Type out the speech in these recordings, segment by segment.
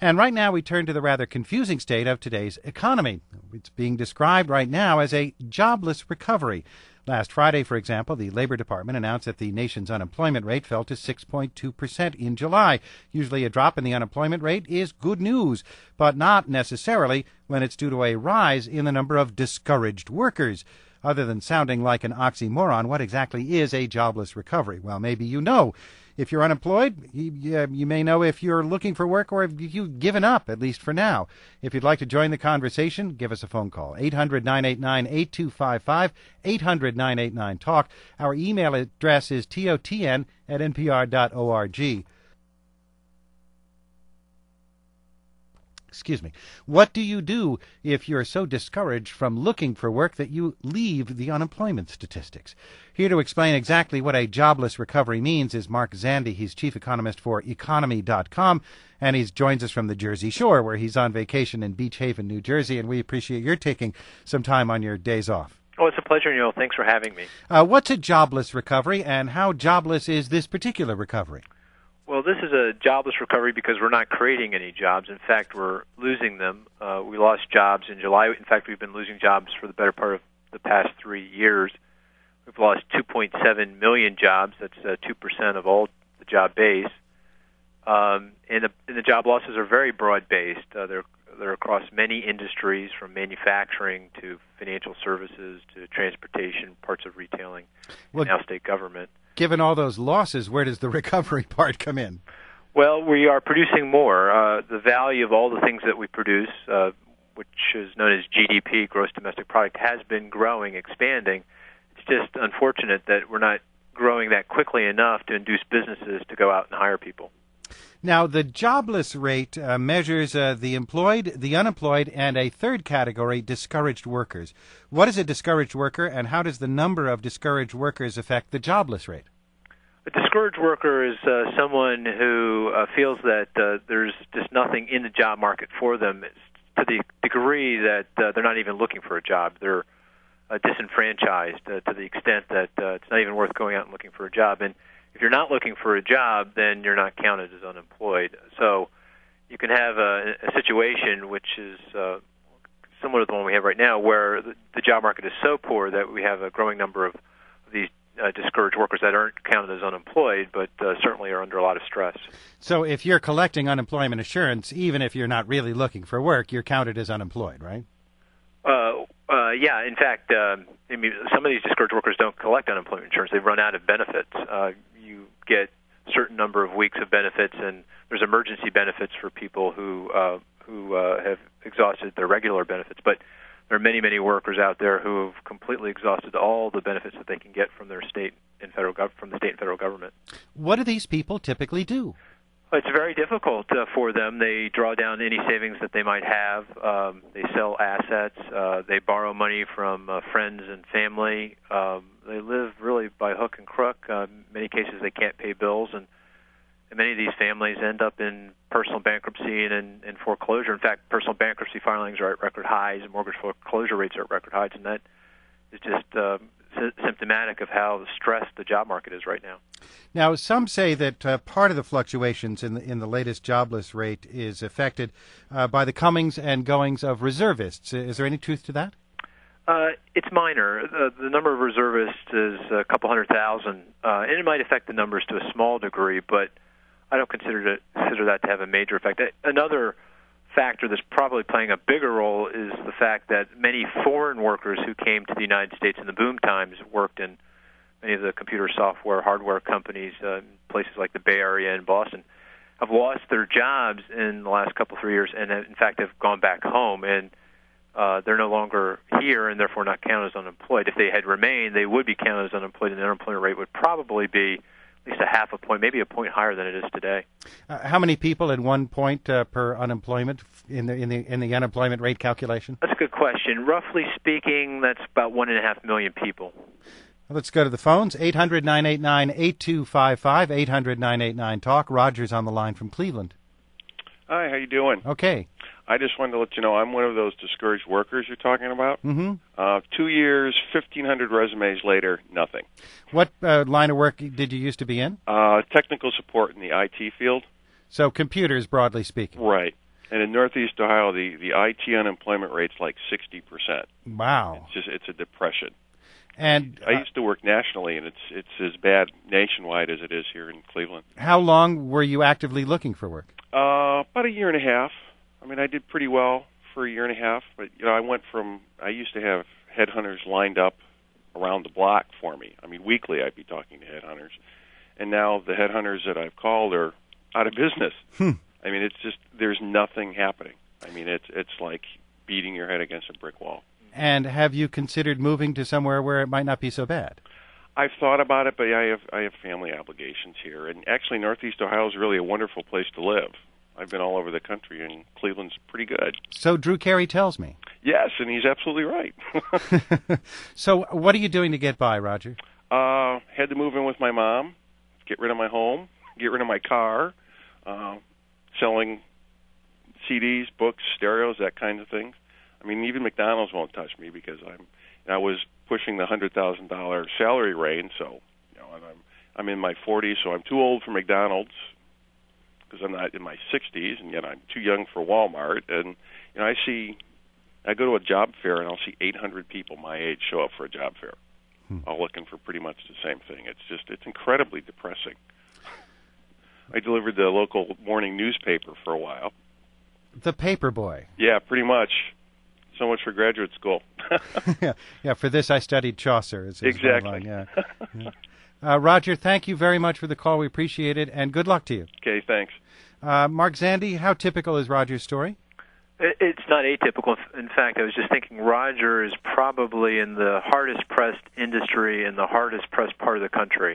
And right now we turn to the rather confusing state of today's economy. It's being described right now as a jobless recovery. Last Friday, for example, the Labor Department announced that the nation's unemployment rate fell to 6.2% in July. Usually a drop in the unemployment rate is good news, but not necessarily when it's due to a rise in the number of discouraged workers. Other than sounding like an oxymoron, what exactly is a jobless recovery? Well, maybe you know. If you're unemployed, you may know if you're looking for work or if you've given up, at least for now. If you'd like to join the conversation, give us a phone call. 800-989-8255, 800-989-TALK. Our email address is totn@npr.org. Excuse me. What do you do if you're so discouraged from looking for work that you leave the unemployment statistics? Here to explain exactly what a jobless recovery means is Mark Zandi. He's chief economist for economy.com, and he joins us from the Jersey Shore, where he's on vacation in Beach Haven, New Jersey, and we appreciate your taking some time on your days off. Oh, it's a pleasure, Neil. Thanks for having me. What's a jobless recovery, and how jobless is this particular recovery? Well, this is a jobless recovery because we're not creating any jobs. In fact, we're losing them. We lost jobs in July. In fact, we've been losing jobs for the better part of the past 3 years. We've lost 2.7 million jobs. That's 2% of all the job base. And the job losses are very broad-based. They're across many industries, from manufacturing to financial services to transportation, parts of retailing, and now state government. Given all those losses, where does the recovery part come in? Well, we are producing more. The value of all the things that we produce, which is known as GDP, gross domestic product, has been growing, expanding. It's just unfortunate that we're not growing that quickly enough to induce businesses to go out and hire people. Now, the jobless rate measures the employed, the unemployed, and a third category, discouraged workers. What is a discouraged worker, and how does the number of discouraged workers affect the jobless rate? A discouraged worker is someone who feels that there's just nothing in the job market for them, to the degree that they're not even looking for a job. They're disenfranchised to the extent that it's not even worth going out and looking for a job. And if you're not looking for a job, then you're not counted as unemployed. So you can have a situation which is similar to the one we have right now, where the job market is so poor that we have a growing number of these discouraged workers that aren't counted as unemployed, but certainly are under a lot of stress. So if you're collecting unemployment insurance, even if you're not really looking for work, you're counted as unemployed, right? Yeah. In fact, some of these discouraged workers don't collect unemployment insurance. They've run out of benefits. You get a certain number of weeks of benefits, and there's emergency benefits for people who have exhausted their regular benefits. But there are many, many workers out there who have completely exhausted all the benefits that they can get from their state and federal from the state and federal government. What do these people typically do? It's very difficult for them. They draw down any savings that they might have. They sell assets. They borrow money from friends and family. They live really by hook and crook. In many cases, they can't pay bills, and many of these families end up in personal bankruptcy and foreclosure. In fact, personal bankruptcy filings are at record highs, and mortgage foreclosure rates are at record highs, and that is just symptomatic of how stressed the job market is right now. Now, some say that part of the fluctuations in the latest jobless rate is affected by the comings and goings of reservists. Is there any truth to that? It's minor. The number of reservists is a couple 100,000, and it might affect the numbers to a small degree, but I don't consider that to have a major effect. Another factor that's probably playing a bigger role is the fact that many foreign workers who came to the United States in the boom times worked in many of the computer software, hardware companies, places like the Bay Area and Boston, have lost their jobs in the last couple, 3 years, and in fact have gone back home, and they're no longer here and therefore not counted as unemployed. If they had remained, they would be counted as unemployed, and the unemployment rate would probably be at least a half a point, maybe a point higher than it is today. How many people at 1 point per unemployment in the unemployment rate calculation? That's a good question. Roughly speaking, that's about 1.5 million people. Let's go to the phones. 800-989-8255, 800-989-TALK. Roger's on the line from Cleveland. Hi, how you doing? Okay. I just wanted to let you know I'm one of those discouraged workers you're talking about. Mm-hmm. 2 years, 1,500 resumes later, nothing. What line of work did you used to be in? Technical support in the IT field. So computers, broadly speaking. Right. And in Northeast Ohio, the IT unemployment rate's like 60%. Wow. It's a depression. And I used to work nationally, and it's as bad nationwide as it is here in Cleveland. how long were you actively looking for work? About a year and a half. I mean, I did pretty well for a year and a half, but I used to have headhunters lined up around the block for me. I mean, weekly I'd be talking to headhunters, and now the headhunters that I've called are out of business. I mean, it's just there's nothing happening. I mean, it's like beating your head against a brick wall. And have you considered moving to somewhere where it might not be so bad? I've thought about it, but I have family obligations here, and actually Northeast Ohio is really a wonderful place to live. I've been all over the country, and Cleveland's pretty good. So Drew Carey tells me. Yes, and he's absolutely right. So what are you doing to get by, Roger? Had to move in with my mom, get rid of my home, get rid of my car, selling CDs, books, stereos, that kind of thing. I mean, even McDonald's won't touch me because I was pushing the $100,000 salary range, so I'm in my 40s, so I'm too old for McDonald's because I'm not in my 60s, and yet I'm too young for Walmart. And I go to a job fair and I'll see 800 people my age show up for a job fair, all looking for pretty much the same thing. It's incredibly depressing. I delivered the local morning newspaper for a while. The paper boy. Yeah, pretty much. So much for graduate school. Yeah. For this, I studied Chaucer. Is exactly. Line, yeah. Roger, thank you very much for the call. We appreciate it, and good luck to you. Okay, thanks. Mark Zandi, how typical is Roger's story? It's not atypical. In fact, I was just thinking Roger is probably in the hardest-pressed industry in the hardest-pressed part of the country.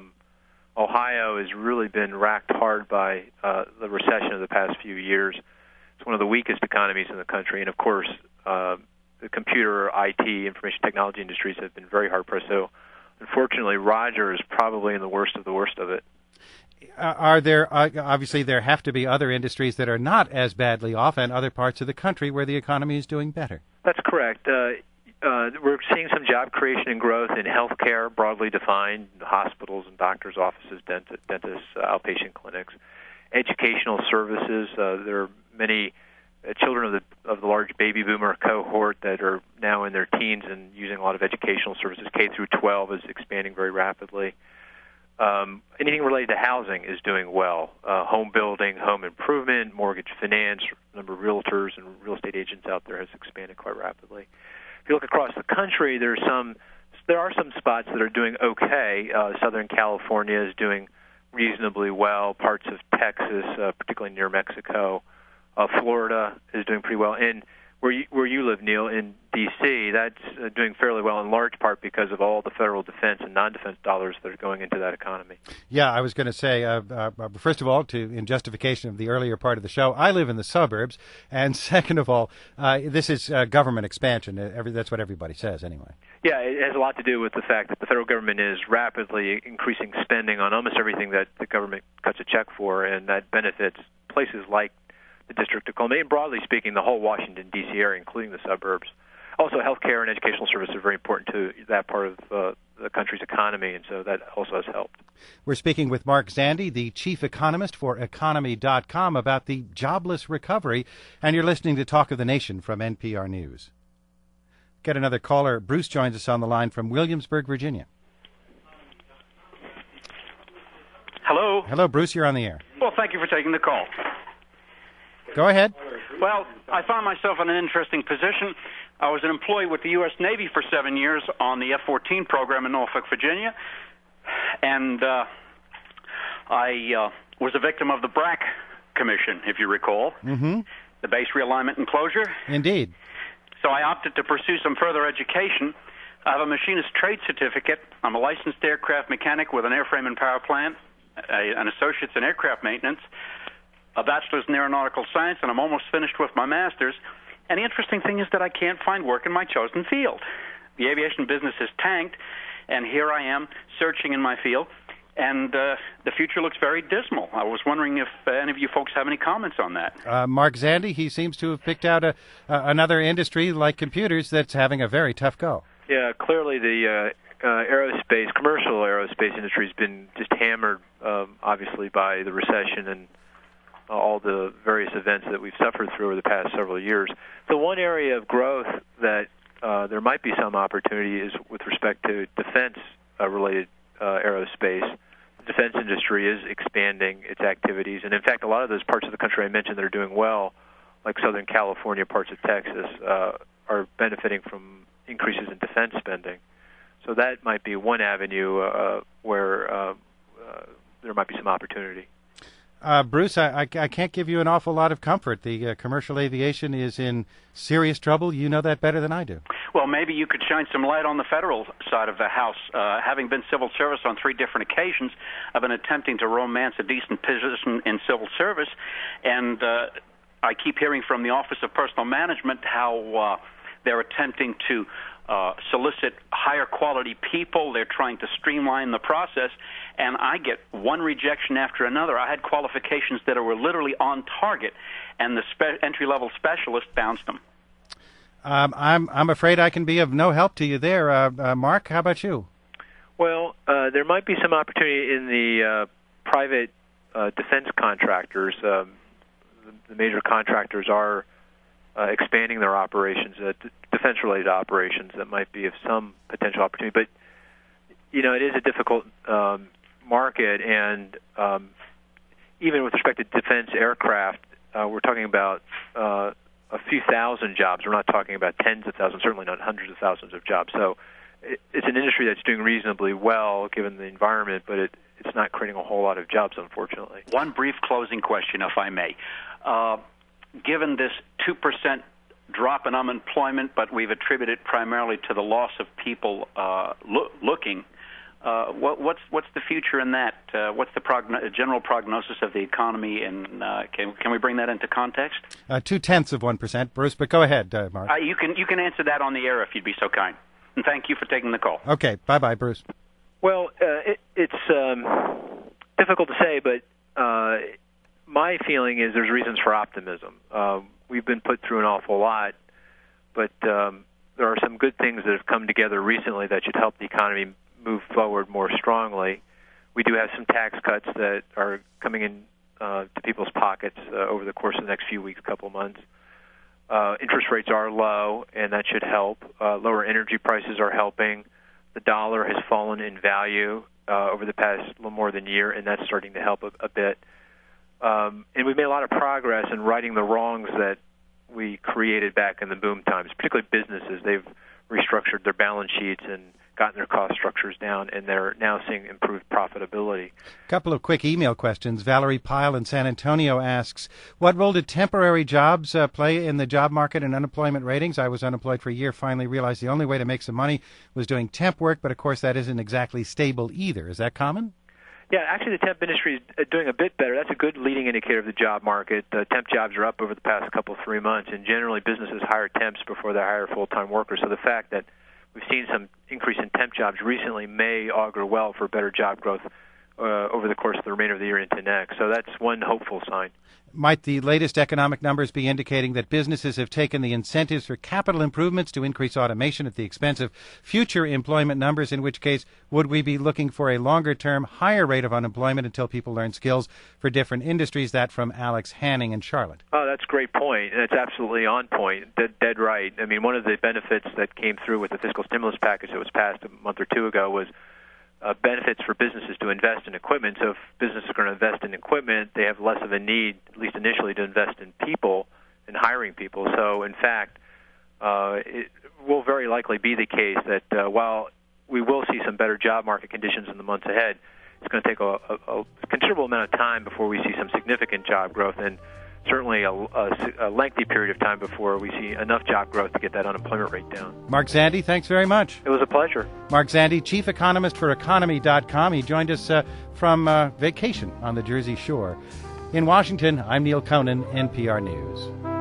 Ohio has really been racked hard by the recession of the past few years. It's one of the weakest economies in the country, and of course, the computer, IT, information technology industries have been very hard-pressed. So, unfortunately, Roger is probably in the worst of it. Are there obviously there have to be other industries that are not as badly off, and other parts of the country where the economy is doing better? That's correct. We're seeing some job creation and growth in healthcare, broadly defined, hospitals and doctors' offices, dentists, outpatient clinics, educational services. There are many children of the large baby boomer cohort that are now in their teens and using a lot of educational services. K through 12 is expanding very rapidly. Anything related to housing is doing well. Home building, home improvement, mortgage finance, number of realtors and real estate agents out there has expanded quite rapidly. If you look across the country, there are some spots that are doing okay. Southern California is doing reasonably well. Parts of Texas, particularly near Mexico, Florida is doing pretty well. And where you live, Neil, in D.C., that's doing fairly well in large part because of all the federal defense and non-defense dollars that are going into that economy. Yeah, I was going to say, first of all, in justification of the earlier part of the show, I live in the suburbs, and second of all, this is government expansion. That's what everybody says anyway. Yeah, it has a lot to do with the fact that the federal government is rapidly increasing spending on almost everything that the government cuts a check for, and that benefits places like the District of Columbia, and broadly speaking, the whole Washington, D.C. area, including the suburbs. Also, healthcare and educational services are very important to that part of the country's economy, and so that also has helped. We're speaking with Mark Zandi, the chief economist for Economy.com, about the jobless recovery, and you're listening to Talk of the Nation from NPR News. Get another caller. Bruce joins us on the line from Williamsburg, Virginia. Hello. Hello, Bruce. You're on the air. Well, thank you for taking the call. Go ahead. Well, I found myself in an interesting position. I was an employee with the U.S. Navy for 7 years on the F-14 program in Norfolk, Virginia, and I was a victim of the BRAC Commission, if you recall, the base realignment and closure. Indeed. So I opted to pursue some further education. I have a machinist trade certificate. I'm a licensed aircraft mechanic with an airframe and power plant, an associate's in aircraft maintenance, a bachelor's in aeronautical science, and I'm almost finished with my master's. And the interesting thing is that I can't find work in my chosen field. The aviation business has tanked, and here I am searching in my field, and the future looks very dismal. I was wondering if any of you folks have any comments on that. Mark Zandi, he seems to have picked out another industry like computers that's having a very tough go. Yeah, clearly the commercial aerospace industry has been just hammered, obviously, by the recession and all the various events that we've suffered through over the past several years. The one area of growth that there might be some opportunity is with respect to defense-related aerospace. The defense industry is expanding its activities, and in fact, a lot of those parts of the country I mentioned that are doing well, like Southern California, parts of Texas, are benefiting from increases in defense spending. So that might be one avenue where there might be some opportunity. Bruce, I can't give you an awful lot of comfort. The commercial aviation is in serious trouble. You know that better than I do. Well, maybe you could shine some light on the federal side of the house. Having been civil service on 3 different occasions, I've been attempting to romance a decent position in civil service, and I keep hearing from the Office of Personnel Management how they're attempting to solicit higher quality people. They're trying to streamline the process, and I get one rejection after another. I had qualifications that were literally on target, and the entry-level specialist bounced them. I'm afraid I can be of no help to you there. Mark, how about you? Well, there might be some opportunity in the private defense contractors. The major contractors are expanding their operations, defense-related operations that might be of some potential opportunity. But, it is a difficult market, and even with respect to defense aircraft, we're talking about a few thousand jobs. We're not talking about tens of thousands, certainly not hundreds of thousands of jobs. So it's an industry that's doing reasonably well given the environment, but it's not creating a whole lot of jobs, unfortunately. One brief closing question, if I may. Given this 2% drop in unemployment, but we've attributed primarily to the loss of people looking, what's the future in that? What's the general prognosis of the economy, and can we bring that into context? 0.2%, Bruce, but go ahead, Mark. You can answer that on the air if you'd be so kind. And thank you for taking the call. Okay, bye-bye, Bruce. Well, it's difficult to say, but my feeling is there's reasons for optimism. We've been put through an awful lot, but there are some good things that have come together recently that should help the economy move forward more strongly. We do have some tax cuts that are coming in to people's pockets over the course of the next few weeks, couple months. Interest rates are low, and that should help. Lower energy prices are helping. The dollar has fallen in value over the past little more than a year, and that's starting to help a bit. And we've made a lot of progress in righting the wrongs that we created back in the boom times, particularly businesses. They've restructured their balance sheets and gotten their cost structures down, and they're now seeing improved profitability. A couple of quick email questions. Valerie Pyle in San Antonio asks, what role did temporary jobs play in the job market and unemployment ratings? I was unemployed for a year, finally realized the only way to make some money was doing temp work, but of course that isn't exactly stable either. Is that common? Yeah, actually the temp industry is doing a bit better. That's a good leading indicator of the job market. Temp jobs are up over the past 3 months, and generally businesses hire temps before they hire full-time workers. So the fact that we've seen some increase in temp jobs recently may augur well for better job growth over the course of the remainder of the year into next. So that's one hopeful sign. Might the latest economic numbers be indicating that businesses have taken the incentives for capital improvements to increase automation at the expense of future employment numbers, in which case would we be looking for a longer-term, higher rate of unemployment until people learn skills for different industries? That from Alex Hanning in Charlotte. Oh, that's a great point. That's absolutely on point. Dead right. I mean, one of the benefits that came through with the fiscal stimulus package that was passed a month or two ago was benefits for businesses to invest in equipment. So if businesses are going to invest in equipment, they have less of a need, at least initially, to invest in people and hiring people. So, in fact, it will very likely be the case that while we will see some better job market conditions in the months ahead, it's going to take a considerable amount of time before we see some significant job growth, and certainly a lengthy period of time before we see enough job growth to get that unemployment rate down. Mark Zandi, thanks very much. It was a pleasure. Mark Zandi, chief economist for Economy.com. He joined us from vacation on the Jersey Shore. In Washington, I'm Neil Conan, NPR News.